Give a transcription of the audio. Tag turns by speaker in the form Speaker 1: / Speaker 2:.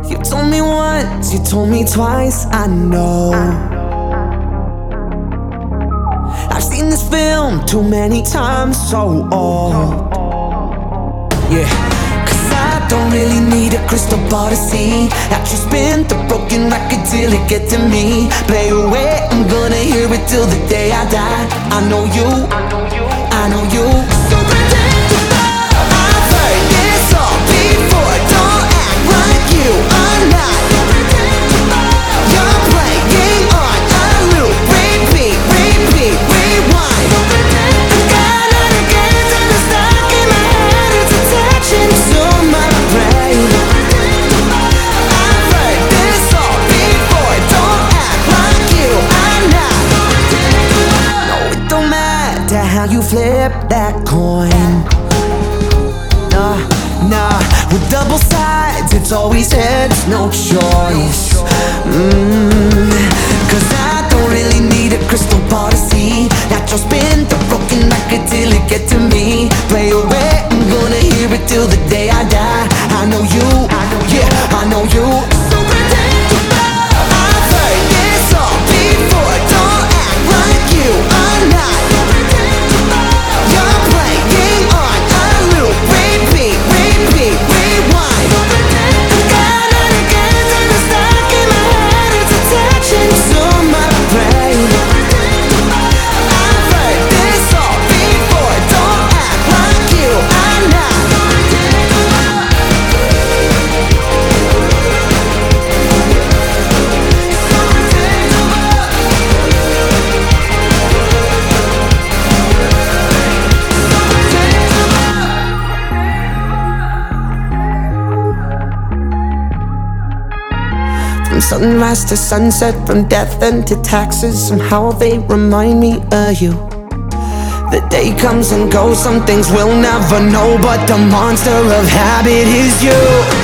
Speaker 1: You told me once, you told me twice, I know. I've seen this film too many times, so old. Yeah, 'cause I don't really need a crystal ball to see that you spin the broken record till it get to me. Play away, I'm gonna hear it till the day I die. I know you, I know you. So predictable. I've heard this all before. Don't act like you are not. You're playing on a loop. Repeat, repeat, rewind. Again and again till it's stuck in my head. It's attaching to my brain. I've heard this all before. Don't act like you are not. No, it don't matter how you flip that coin. Nah, with double sides, it's always heads, no choice. 'Cause I don't really need a crystal ball to see that you'll spin the broken record till it get to me. Play away, I'm gonna hear it till the day I die. I know you, yeah, I know you. So predictable. I've heard this all before. Don't act like you are not. You're playing on a loop. Repeat, repeat, rewind. Again and again till it's stuck in my head. It's attaching to my brain. I've heard this all before. Don't act like you are not. From sunrise to sunset, from death and to taxes, somehow they remind me of you. The day comes and goes, some things we'll never know, but the monster of habit is you.